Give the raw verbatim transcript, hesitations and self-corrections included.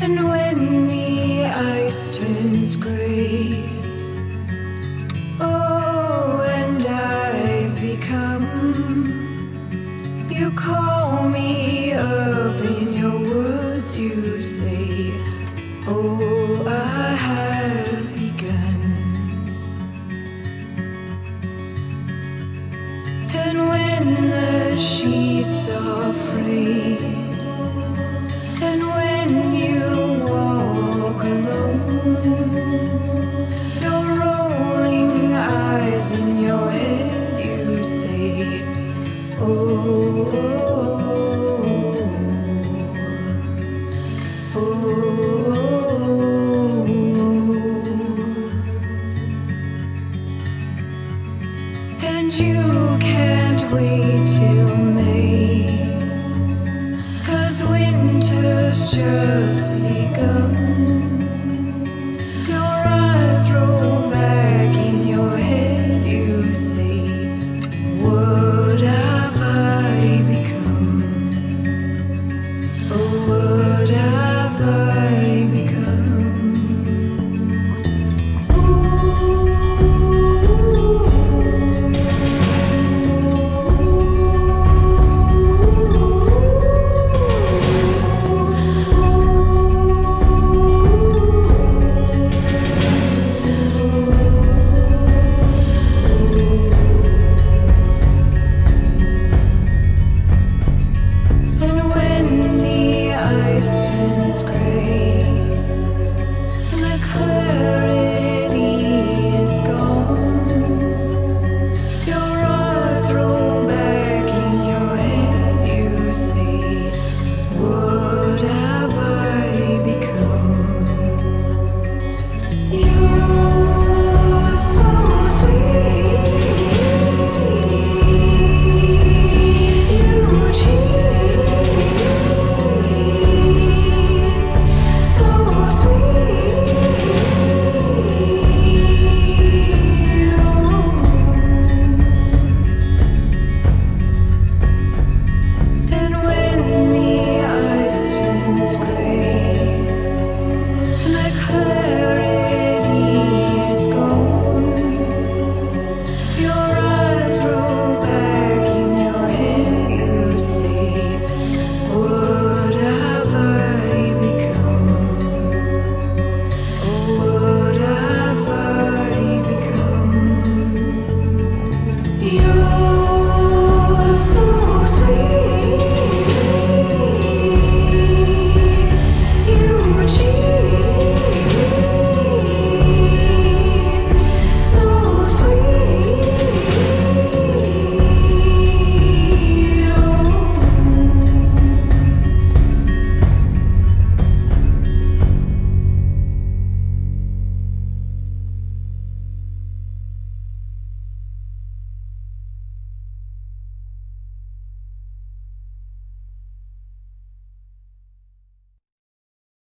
And when the ice turns gray, oh, and I've become, you call me up in your words, you say, oh, I have begun. And when the sheets are frayed, and when you walk alone, your rolling eyes in your head, you say, oh, oh, oh. And you can't wait till May, 'cause winter's just begun.